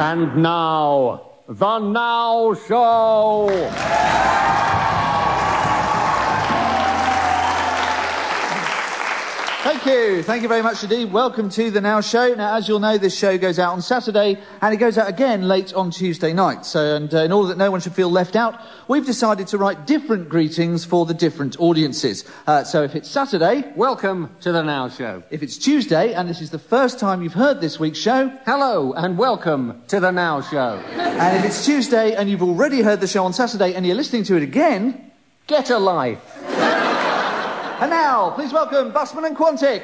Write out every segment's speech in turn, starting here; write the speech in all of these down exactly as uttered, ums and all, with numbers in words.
And now, The Now Show! Thank you. Thank you very much indeed. Welcome to The Now Show. Now, as you'll know, this show goes out on Saturday, and it goes out again late on Tuesday night. So, and uh, in order that no one should feel left out, we've decided to write different greetings for the different audiences. Uh, so if it's Saturday... Welcome to The Now Show. If it's Tuesday, and this is the first time you've heard this week's show... Hello, and welcome to The Now Show. And if it's Tuesday, and you've already heard the show on Saturday, and you're listening to it again... Get a life. And now, please welcome Busman and Quantic.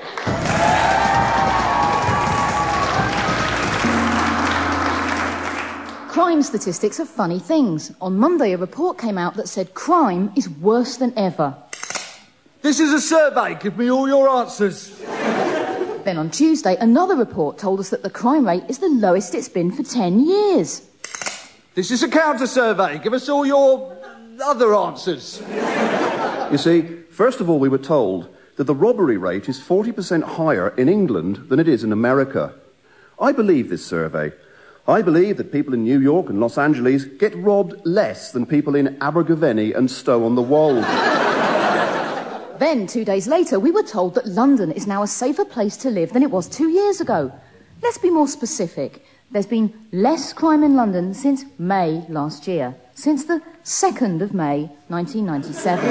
Crime statistics are funny things. On Monday, a report came out that said crime is worse than ever. This is a survey. Give me all your answers. Then on Tuesday, another report told us that the crime rate is the lowest it's been for ten years. This is a counter-survey. Give us all your other answers. You see, first of all, we were told that the robbery rate is forty percent higher in England than it is in America. I believe this survey. I believe that people in New York and Los Angeles get robbed less than people in Abergavenny and Stow-on-the-Wold. Then, two days later, we were told that London is now a safer place to live than it was two years ago. Let's be more specific. There's been less crime in London since May last year, since the second of May, nineteen ninety-seven.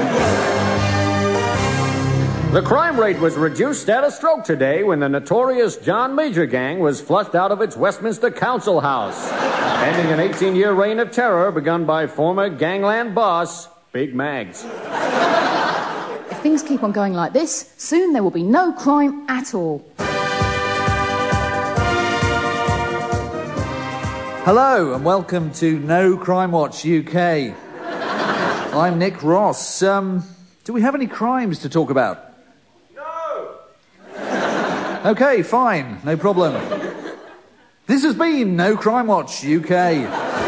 The crime rate was reduced at a stroke today when the notorious John Major gang was flushed out of its Westminster Council House, ending an eighteen-year reign of terror begun by former gangland boss Big Mags. If things keep on going like this, soon there will be no crime at all. Hello and welcome to No Crime Watch U K. I'm Nick Ross. Um, do we have any crimes to talk about? No! OK, fine, no problem. This has been No Crime Watch U K.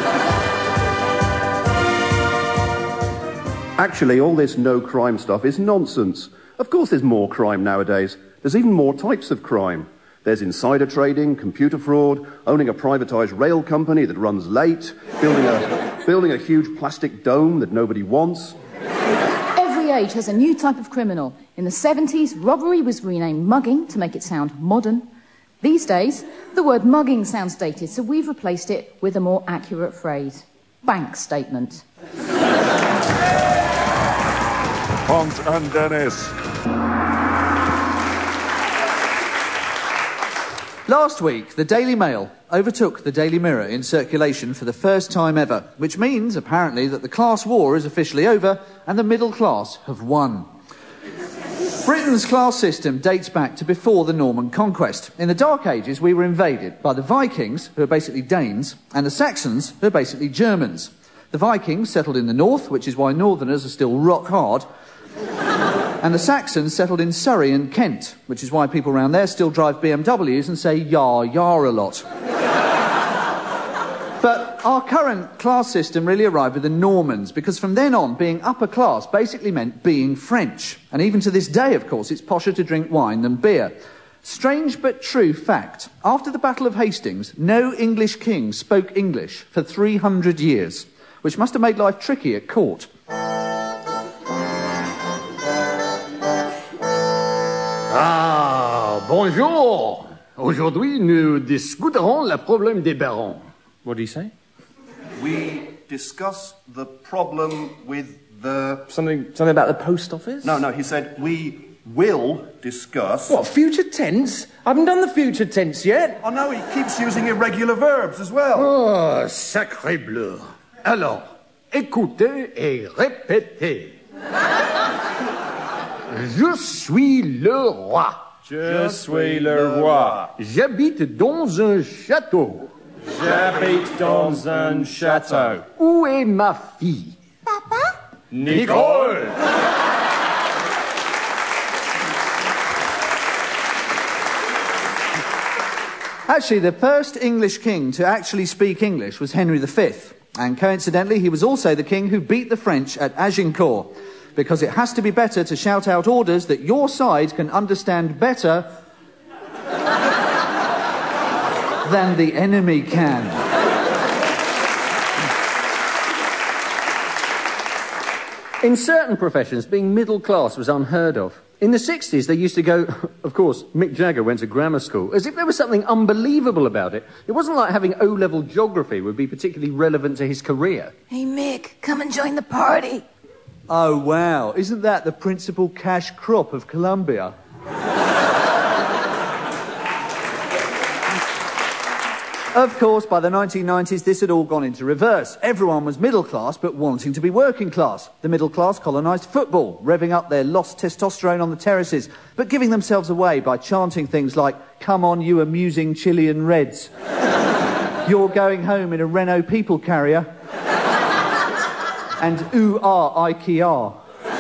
Actually, all this no-crime stuff is nonsense. Of course there's more crime nowadays. There's even more types of crime. There's insider trading, computer fraud, owning a privatised rail company that runs late, building a, building a huge plastic dome that nobody wants. Every age has a new type of criminal. In the seventies, robbery was renamed mugging to make it sound modern. These days, the word mugging sounds dated, so we've replaced it with a more accurate phrase. Bank statement. Pont and Dennis. Last week, the Daily Mail overtook the Daily Mirror in circulation for the first time ever, which means, apparently, that the class war is officially over and the middle class have won. Britain's class system dates back to before the Norman conquest. In the Dark Ages, we were invaded by the Vikings, who are basically Danes, and the Saxons, who are basically Germans. The Vikings settled in the north, which is why Northerners are still rock hard, and the Saxons settled in Surrey and Kent, which is why people around there still drive B M Ws and say yar, yar a lot. But our current class system really arrived with the Normans, because from then on, being upper class basically meant being French. And even to this day, of course, it's posher to drink wine than beer. Strange but true fact. After the Battle of Hastings, no English king spoke English for three hundred years, which must have made life tricky at court. Ah, bonjour. Aujourd'hui, nous discuterons le problème des barons. What do you say? We discuss the problem with the... Something something about the post office? No, no, he said we will discuss... What, future tense? I haven't done the future tense yet. Oh, no, he keeps using irregular verbs as well. Oh, sacré bleu. Alors, écoutez et répétez. Je suis le roi. Je suis le roi. J'habite dans un château. J'habite dans un château. Où est ma fille? Papa? Nicole! Actually, the first English king to actually speak English was Henry the Fifth. And coincidentally, he was also the king who beat the French at Agincourt. Because it has to be better to shout out orders that your side can understand better than the enemy can. In certain professions, being middle class was unheard of. In the sixties, they used to go, of course, Mick Jagger went to grammar school, as if there was something unbelievable about it. It wasn't like having O-level geography would be particularly relevant to his career. Hey, Mick, come and join the party. Oh, wow. Isn't that the principal cash crop of Colombia? Of course, by the nineteen nineties, this had all gone into reverse. Everyone was middle class, but wanting to be working class. The middle class colonised football, revving up their lost testosterone on the terraces, but giving themselves away by chanting things like, "Come on, you amusing Chilean Reds." "You're going home in a Renault people carrier." And "Ooh, ah, IKEA."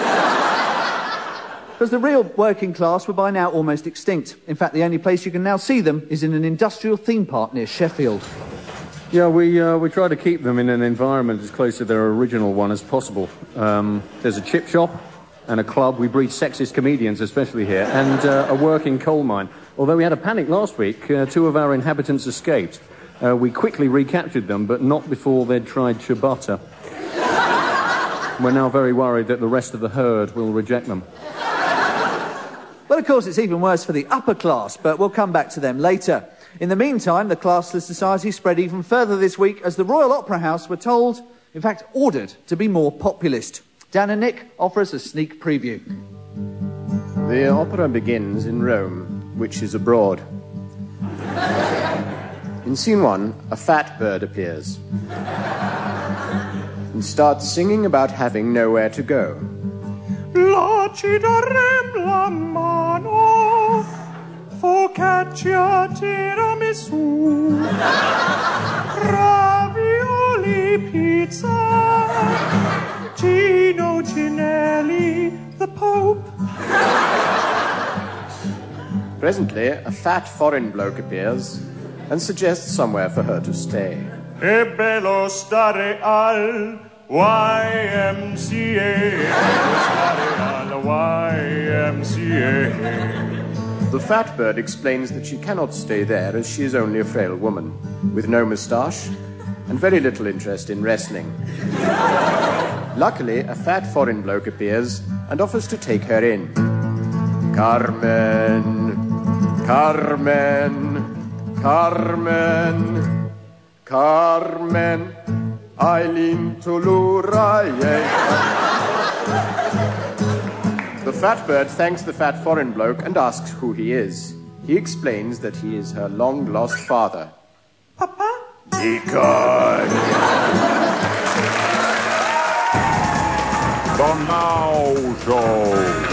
Because the real working class were by now almost extinct. In fact, the only place you can now see them is in an industrial theme park near Sheffield. Yeah, we uh, we try to keep them in an environment as close to their original one as possible. Um, there's a chip shop and a club. We breed sexist comedians, especially here, and uh, a working coal mine. Although we had a panic last week, uh, two of our inhabitants escaped. Uh, we quickly recaptured them, but not before they'd tried ciabatta. We're now very worried that the rest of the herd will reject them. Well, of course, it's even worse for the upper class, but we'll come back to them later. In the meantime, the classless society spread even further this week as the Royal Opera House were told, in fact, ordered to be more populist. Dan and Nick offer us a sneak preview. The opera begins in Rome, which is abroad. In scene one, a fat bird appears and starts singing about having nowhere to go. La ci darem la mano, focaccia tiramisù, ravioli pizza, Gino Ginelli, the Pope. Presently, a fat foreign bloke appears and suggests somewhere for her to stay. E bello stare al Y M C A. Y M C A. The fat bird explains that she cannot stay there as she is only a frail woman, with no moustache and very little interest in wrestling. Luckily, a fat foreign bloke appears and offers to take her in. Carmen, Carmen, Carmen, Carmen, Eileen Tuluraye. The fat bird thanks the fat foreign bloke and asks who he is. He explains that he is her long-lost father. Papa? Econ! The Now Show.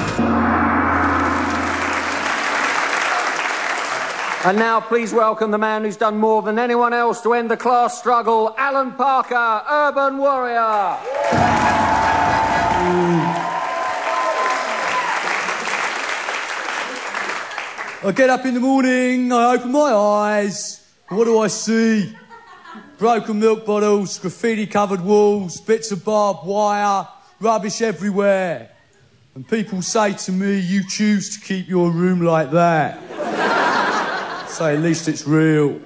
And now please welcome the man who's done more than anyone else to end the class struggle, Alan Parker, Urban Warrior. I get up in the morning, I open my eyes, what do I see? Broken milk bottles, graffiti-covered walls, bits of barbed wire, rubbish everywhere. And people say to me, you choose to keep your room like that. Say, at least it's real.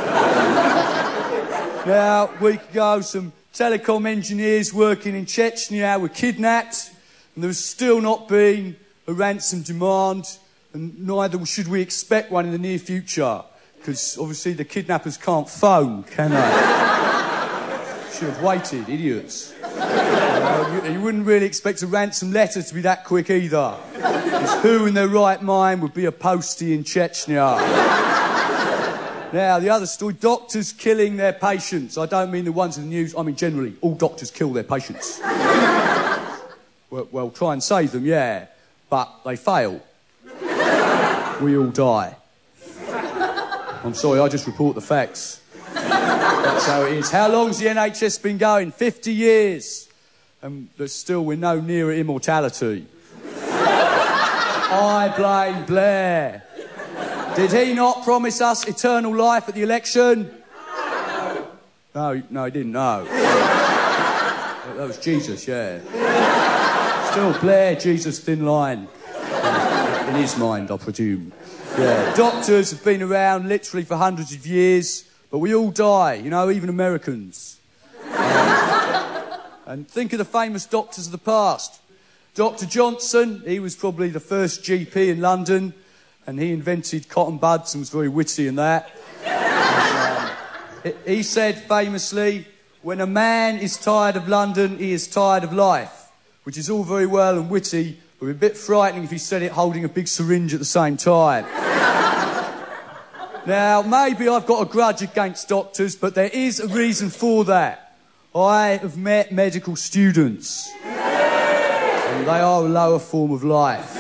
Now, a week ago, some telecom engineers working in Chechnya were kidnapped, and there has still not been a ransom demand, and neither should we expect one in the near future, because obviously the kidnappers can't phone, can they? Should have waited, idiots. Uh, you, you wouldn't really expect a ransom letter to be that quick either, because who in their right mind would be a postie in Chechnya? Now, the other story, doctors killing their patients. I don't mean the ones in the news, I mean generally, all doctors kill their patients. well, well, try and save them, yeah, but they fail. We all die. I'm sorry, I just report the facts. That's how it is. How long's the N H S been going? fifty years. And there's still, we're no nearer immortality. I blame Blair. Did he not promise us eternal life at the election? No, no, he didn't, no. That was Jesus, yeah. Still Blair, Jesus, thin line. In his mind, I presume. Yeah. Doctors have been around literally for hundreds of years, but we all die, you know, even Americans. Um, and think of the famous doctors of the past. Doctor Johnson, he was probably the first G P in London, and he invented cotton buds and was very witty in that. and, um, he said famously, when a man is tired of London, he is tired of life, which is all very well and witty, but a bit frightening if he said it holding a big syringe at the same time. Now, maybe I've got a grudge against doctors, but there is a reason for that. I have met medical students, and they are a lower form of life.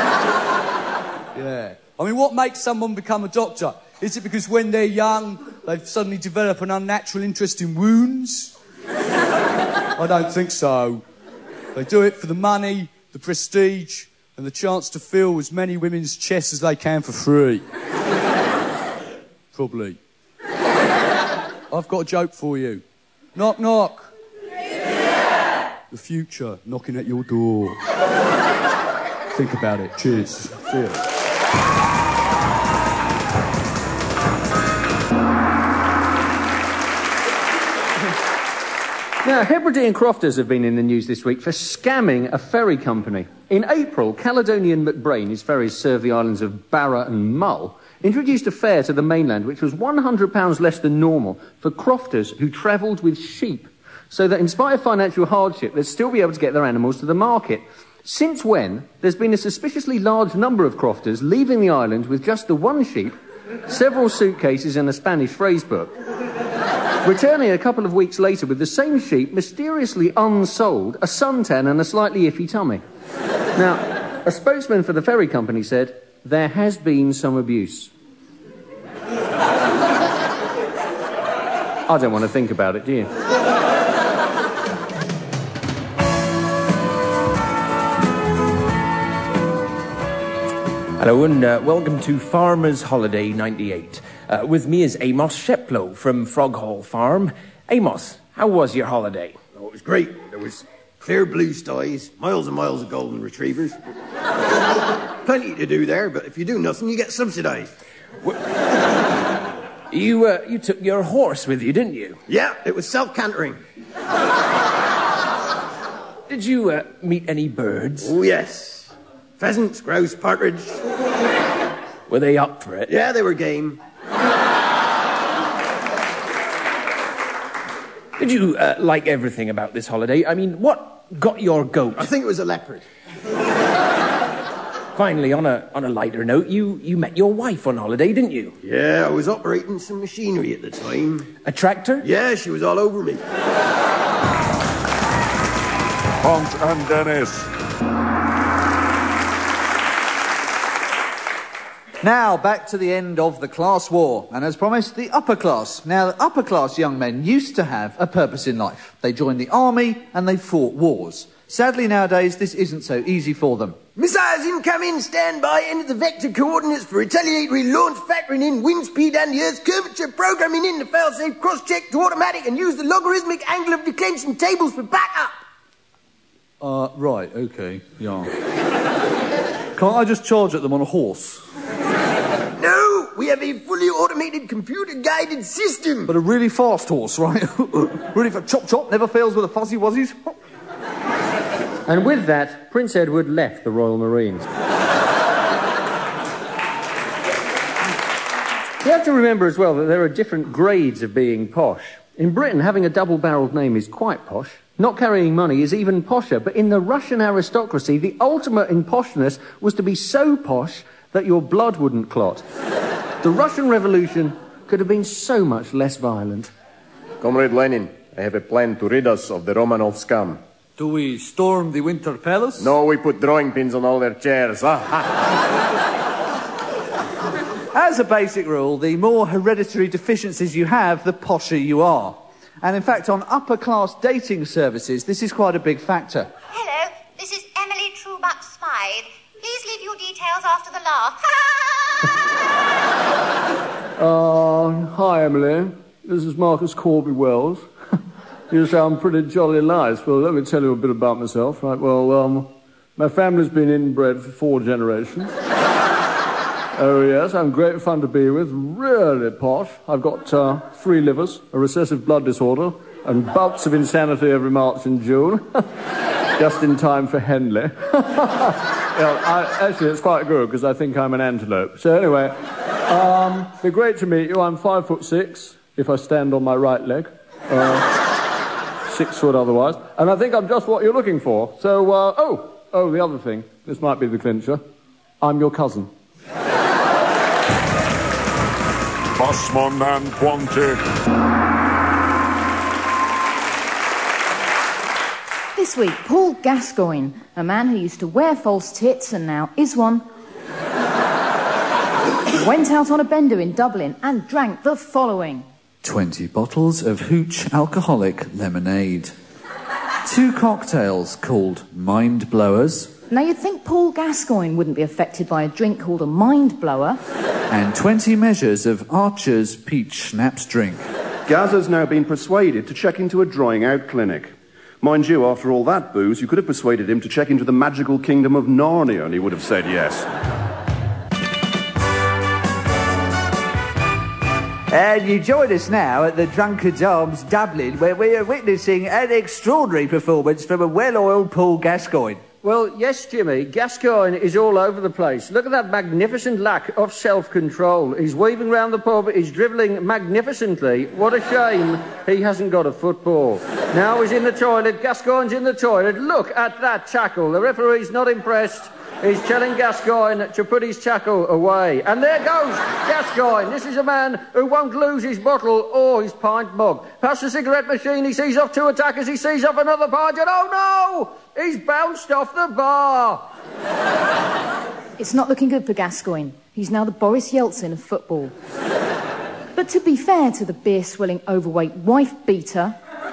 Yeah. I mean, what makes someone become a doctor? Is it because when they're young, they suddenly develop an unnatural interest in wounds? I don't think so. They do it for the money, the prestige, and the chance to fill as many women's chests as they can for free. Probably. I've got a joke for you. Knock, knock. Yeah. The future knocking at your door. Think about it. Cheers. Cheers. Now, Hebridean crofters have been in the news this week for scamming a ferry company. In April, Caledonian McBrain, his ferries serve the islands of Barra and Mull, introduced a fare to the mainland which was one hundred pounds less than normal for crofters who travelled with sheep, so that in spite of financial hardship, they'd still be able to get their animals to the market. Since when, there's been a suspiciously large number of crofters leaving the island with just the one sheep, several suitcases and a Spanish phrase book, returning a couple of weeks later with the same sheep mysteriously unsold, a suntan and a slightly iffy tummy. Now, a spokesman for the ferry company said, there has been some abuse. I don't want to think about it, do you? Hello and uh, welcome to Farmer's Holiday ninety-eight. Uh, with me is Amos Sheplow from Froghall Farm. Amos, how was your holiday? Oh, it was great. There was clear blue skies, miles and miles of golden retrievers. Plenty to do there, but if you do nothing, you get subsidised. Well, you, uh, you took your horse with you, didn't you? Yeah, it was self-cantering. Did you uh, meet any birds? Oh, yes. Pheasants, grouse, partridge. Were they up for it? Yeah, they were game. Did you uh, like everything about this holiday? I mean, what got your goat? I think it was a leopard. Finally, on a on a lighter note, you, you met your wife on holiday, didn't you? Yeah, I was operating some machinery at the time. A tractor? Yeah, she was all over me. Hunt and Dennis. Now, back to the end of the class war, and as promised, the upper class. Now, the upper class young men used to have a purpose in life. They joined the army and they fought wars. Sadly, nowadays, this isn't so easy for them. Missiles incoming, stand by, enter the vector coordinates for retaliatory launch, factoring in wind speed and the Earth's curvature, programming in the fail-safe cross-check to automatic, and use the logarithmic angle of declension tables for backup. Uh, right, okay, yeah. Can't I just charge at them on a horse? No, we have a fully automated computer-guided system. But a really fast horse, right? Really fast. Chop, chop, never fails with the fuzzy wuzzies. And with that, Prince Edward left the Royal Marines. You have to remember as well that there are different grades of being posh. In Britain, having a double-barreled name is quite posh. Not carrying money is even posher. But in the Russian aristocracy, the ultimate in poshness was to be so posh that your blood wouldn't clot. The Russian Revolution could have been so much less violent. Comrade Lenin, I have a plan to rid us of the Romanov scum. Do we storm the Winter Palace? No, we put drawing pins on all their chairs. As a basic rule, the more hereditary deficiencies you have, the posher you are. And in fact, on upper-class dating services, this is quite a big factor. Hello, this is Emily Trubuck Smythe. Please leave your details after the laugh. Uh, hi, Emily. This is Marcus Corby Wells. You sound pretty jolly nice. Well, let me tell you a bit about myself. Right, well, um, my family's been inbred for four generations. Oh, yes, I'm great fun to be with. Really posh. I've got uh, three livers, a recessive blood disorder, and bouts of insanity every March and June. Just in time for Henley. Yeah, I, actually, it's quite good because I think I'm an antelope. So anyway, um, it'd be great to meet you. I'm five foot six if I stand on my right leg. Uh, six foot otherwise. And I think I'm just what you're looking for. So, uh, oh, oh, the other thing. This might be the clincher. I'm your cousin. Bossman and Quanti. This week, Paul Gascoigne, a man who used to wear false tits and now is one, went out on a bender in Dublin and drank the following. twenty bottles of hooch alcoholic lemonade. Two cocktails called Mind Blowers. Now, you'd think Paul Gascoigne wouldn't be affected by a drink called a Mind Blower. And twenty measures of Archer's peach schnapps drink. Gazza's now been persuaded to check into a drying out clinic. Mind you, after all that booze, you could have persuaded him to check into the magical kingdom of Narnia and he would have said yes. And you join us now at the Drunkards Arms, Dublin, where we are witnessing an extraordinary performance from a well-oiled Paul Gascoigne. Well, yes, Jimmy, Gascoigne is all over the place. Look at that magnificent lack of self-control. He's weaving round the pub, he's drivelling magnificently. What a shame he hasn't got a football. Now he's in the toilet, Gascoigne's in the toilet. Look at that tackle. The referee's not impressed. He's telling Gascoigne to put his tackle away. And there goes Gascoigne. This is a man who won't lose his bottle or his pint mug. Past the cigarette machine, he sees off two attackers, he sees off another pint, and oh no! He's bounced off the bar. It's not looking good for Gascoigne. He's now the Boris Yeltsin of football. But to be fair to the beer-swilling, overweight wife-beater...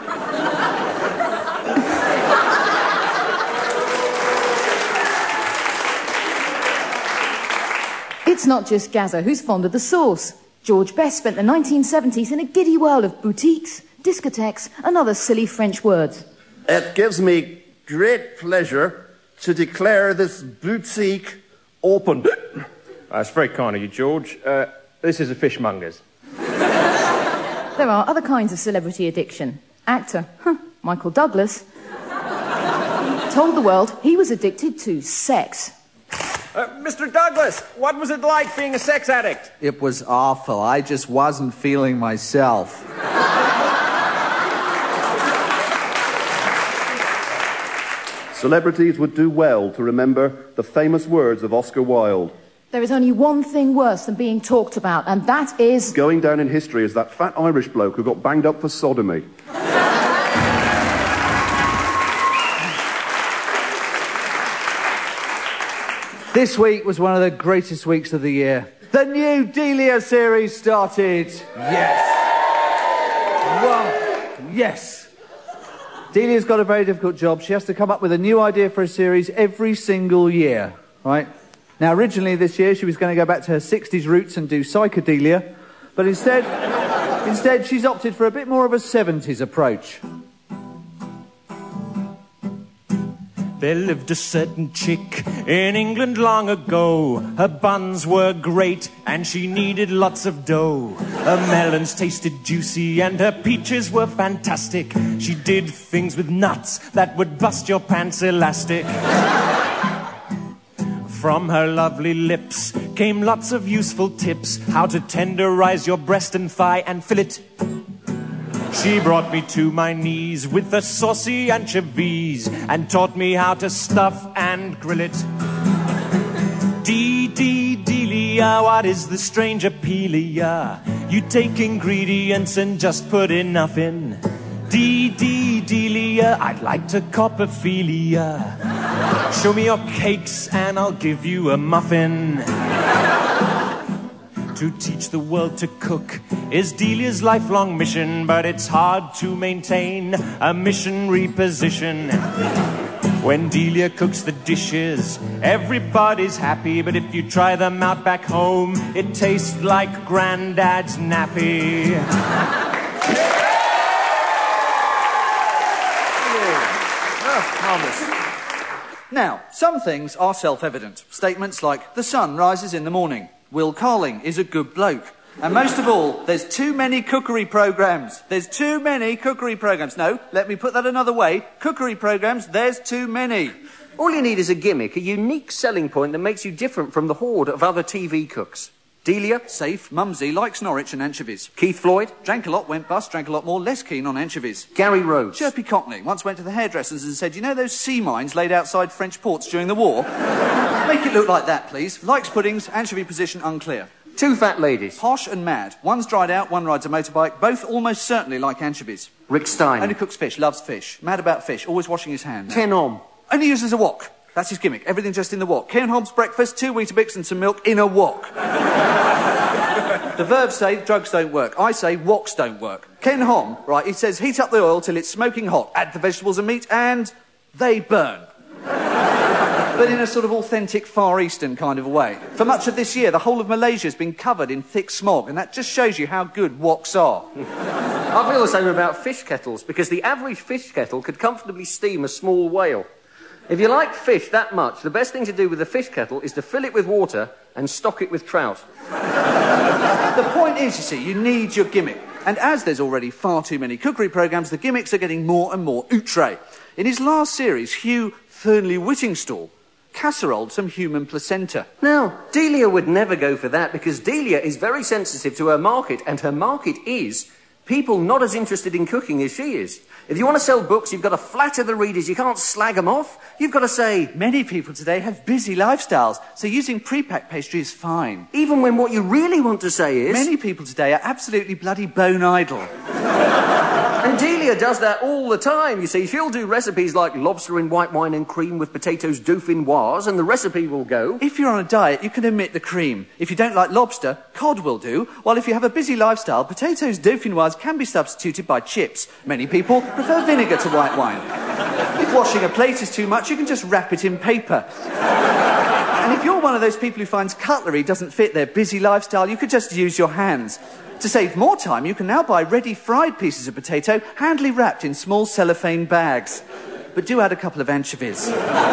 it's not just Gazza who's fond of the sauce. George Best spent the nineteen seventies in a giddy world of boutiques, discotheques, and other silly French words. It gives me great pleasure to declare this boutique open. That's very kind of you, George. Uh, this is a fishmonger's. There are other kinds of celebrity addiction. Actor, huh, Michael Douglas, told the world he was addicted to sex. Uh, Mister Douglas, what was it like being a sex addict? It was awful. I just wasn't feeling myself. Celebrities would do well to remember the famous words of Oscar Wilde. There is only one thing worse than being talked about, and that is... going down in history as that fat Irish bloke who got banged up for sodomy. This week was one of the greatest weeks of the year. The new Delia series started. Yes. Well, Yes. Delia's got a very difficult job. She has to come up with a new idea for a series every single year, right? Now, originally this year, she was going to go back to her sixties roots and do psychedelia, but instead, instead she's opted for a bit more of a seventies approach. There lived a certain chick in England long ago. Her buns were great and she needed lots of dough. Her melons tasted juicy and her peaches were fantastic. She did things with nuts that would bust your pants elastic. From her lovely lips came lots of useful tips. How to tenderize your breast and thigh and fillet. She brought me to my knees with the saucy anchovies and taught me how to stuff and grill it. Dee dee Delia, what is the strange appealia? You take ingredients and just put enough in. Dee dee Delia, I'd like to coprophilia. Show me your cakes and I'll give you a muffin. To teach the world to cook is Delia's lifelong mission, but it's hard to maintain a missionary position. When Delia cooks the dishes, everybody's happy, but if you try them out back home, it tastes like Granddad's nappy. Now, some things are self-evident. Statements like, the sun rises in the morning. Will Carling is a good bloke. And most of all, there's too many cookery programmes. There's too many cookery programmes. No, let me put that another way. Cookery programmes, there's too many. All you need is a gimmick, a unique selling point that makes you different from the horde of other T V cooks. Delia? Safe. Mumsy likes Norwich and anchovies. Keith Floyd? Drank a lot, went bust, drank a lot more, less keen on anchovies. Gary Rhodes? Chirpy Cockney once went to the hairdressers and said, you know those sea mines laid outside French ports during the war? Make it look like that, please. Likes puddings, anchovy position unclear. Two fat ladies. Posh and mad. One's dried out, one rides a motorbike. Both almost certainly like anchovies. Rick Stein? Only cooks fish, loves fish. Mad about fish, always washing his hands. Ken Hom? Only uses a wok. That's his gimmick. Everything just in the wok. Ken Hom's breakfast, two Weetabix and some milk in a wok. The verbs say drugs don't work. I say woks don't work. Ken Hom, right, he says heat up the oil till it's smoking hot, add the vegetables and meat, and they burn. But in a sort of authentic Far Eastern kind of a way. For much of this year, the whole of Malaysia has been covered in thick smog, and that just shows you how good woks are. I feel the same about fish kettles, because the average fish kettle could comfortably steam a small whale. If you like fish that much, the best thing to do with a fish kettle is to fill it with water and stock it with trout. The point is, you see, you need your gimmick. And as there's already far too many cookery programmes, the gimmicks are getting more and more outre. In his last series, Hugh Thurnley-Whittingstall casseroled some human placenta. Now, Delia would never go for that, because Delia is very sensitive to her market, and her market is people not as interested in cooking as she is. If you want to sell books, you've got to flatter the readers. You can't slag them off. You've got to say, many people today have busy lifestyles, so using pre-packed pastry is fine. Even when what you really want to say is, many people today are absolutely bloody bone idle. And Delia does that all the time, you see. She'll do recipes like lobster in white wine and cream with potatoes dauphinoise, and the recipe will go, if you're on a diet, you can omit the cream. If you don't like lobster, cod will do, while if you have a busy lifestyle, potatoes dauphinoise can be substituted by chips. Many people prefer vinegar to white wine. If washing a plate is too much, you can just wrap it in paper. And if you're one of those people who finds cutlery doesn't fit their busy lifestyle, you could just use your hands. To save more time, you can now buy ready fried pieces of potato, handily wrapped in small cellophane bags. But do add a couple of anchovies.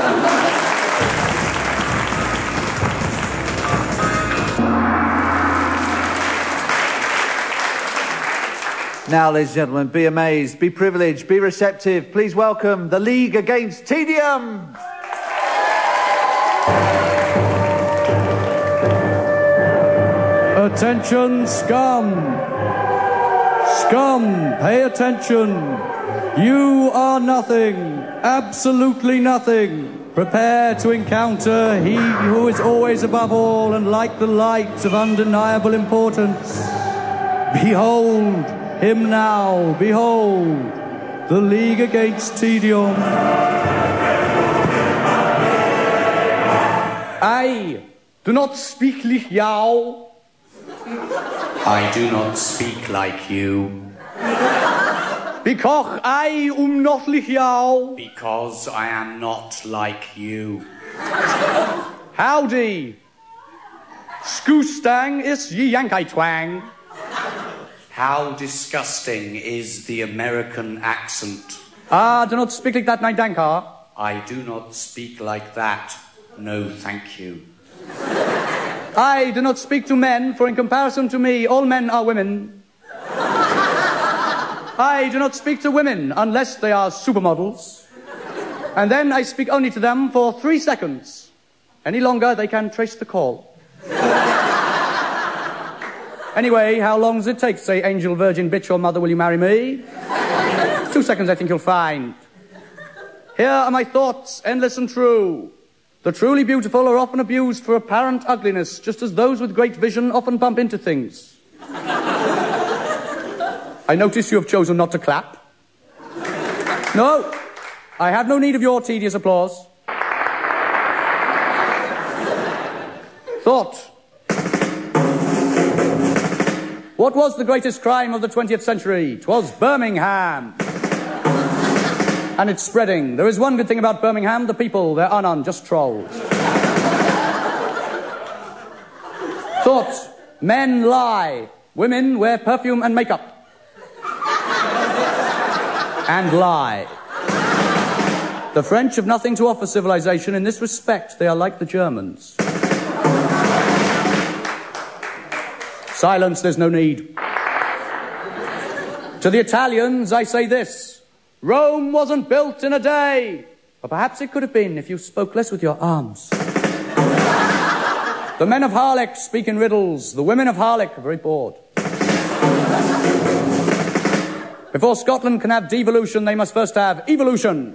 Now, ladies and gentlemen, be amazed, be privileged, be receptive. Please welcome the League Against Tedium. Attention, scum! Scum, pay attention! You are nothing, absolutely nothing. Prepare to encounter he who is always above all and like the light of undeniable importance. Behold him now, behold, the League Against Tedium. I do not speak Liao. I do not speak like you. Because I um not Liao. Because I am not like you. Howdy. Skoostang is ye Yankai twang. How disgusting is the American accent. Ah, do not speak like that, my Dankar. I do not speak like that. No, thank you. I do not speak to men, for in comparison to me, all men are women. I do not speak to women unless they are supermodels. And then I speak only to them for three seconds. Any longer, they can trace the call. Anyway, how long does it take to say, angel, virgin, bitch, or mother, will you marry me? Two seconds, I think you'll find. Here are my thoughts, endless and true. The truly beautiful are often abused for apparent ugliness, just as those with great vision often bump into things. I notice you have chosen not to clap. No, I have no need of your tedious applause. Thought. What was the greatest crime of the twentieth century? 'Twas Birmingham. And it's spreading. There is one good thing about Birmingham, the people, there are none, just trolls. Thought. Men lie. Women wear perfume and makeup. And lie. The French have nothing to offer civilization. In this respect, they are like the Germans. Silence, there's no need. To the Italians, I say this. Rome wasn't built in a day. But perhaps it could have been if you spoke less with your arms. The men of Harlech speak in riddles. The women of Harlech are very bored. Before Scotland can have devolution, they must first have evolution.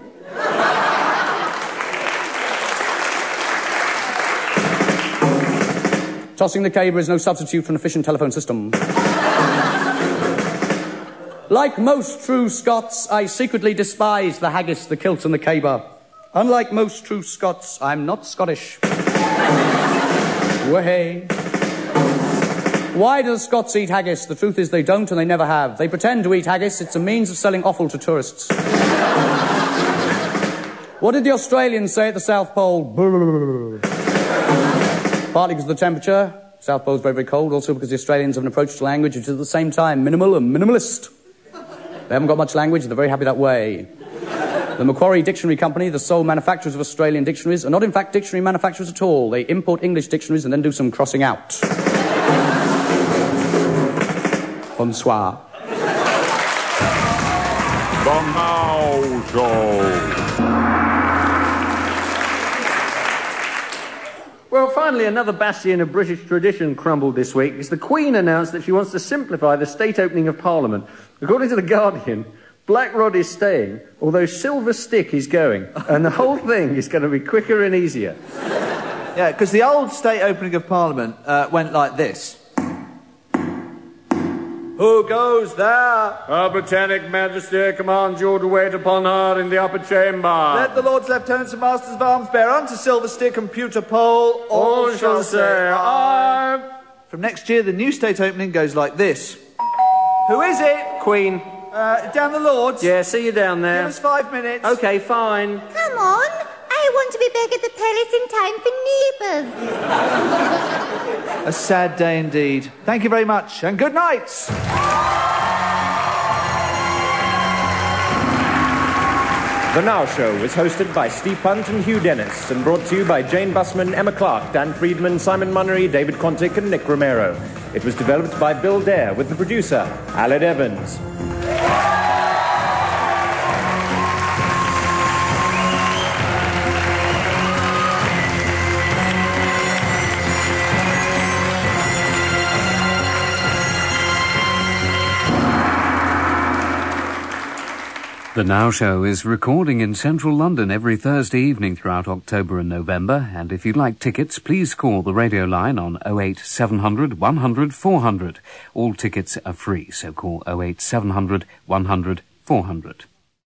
Tossing the caber is no substitute for an efficient telephone system. Like most true Scots, I secretly despise the haggis, the kilt, and the caber. Unlike most true Scots, I'm not Scottish. Way. Why do the Scots eat haggis? The truth is they don't and they never have. They pretend to eat haggis. It's a means of selling offal to tourists. What did the Australians say at the South Pole? Partly because of the temperature. South Pole's very, very cold. Also because the Australians have an approach to language which is at the same time minimal and minimalist. They haven't got much language. They're very happy that way. The Macquarie Dictionary Company, the sole manufacturers of Australian dictionaries, are not in fact dictionary manufacturers at all. They import English dictionaries and then do some crossing out. Bonsoir. The Now Show. Well, finally, another bastion of British tradition crumbled this week as the Queen announced that she wants to simplify the state opening of Parliament. According to The Guardian, Black Rod is staying, although Silver Stick is going, and the whole thing is going to be quicker and easier. Yeah, because the old state opening of Parliament uh, went like this. Who goes there? Her Britannic Majesty commands you to wait upon her in the upper chamber. Let the Lords Lieutenants and Masters of Arms bear unto Silver Stick and pewter pole. All, all shall say aye. From next year, the new state opening goes like this. Who is it? Queen. Uh, down the Lords? Yeah, see you down there. Give us five minutes. OK, fine. Come on. I want to be back at the palace in time for neighbours. A sad day indeed. Thank you very much, and good night. The Now Show is hosted by Steve Punt and Hugh Dennis and brought to you by Jane Bussman, Emma Clark, Dan Friedman, Simon Munnery, David Quantick and Nick Romero. It was developed by Bill Dare with the producer, Aled Evans. The Now Show is recording in central London every Thursday evening throughout October and November, and if you'd like tickets, please call the radio line on oh eight seven hundred one hundred four hundred. All tickets are free, so call oh eight seven hundred one hundred four hundred.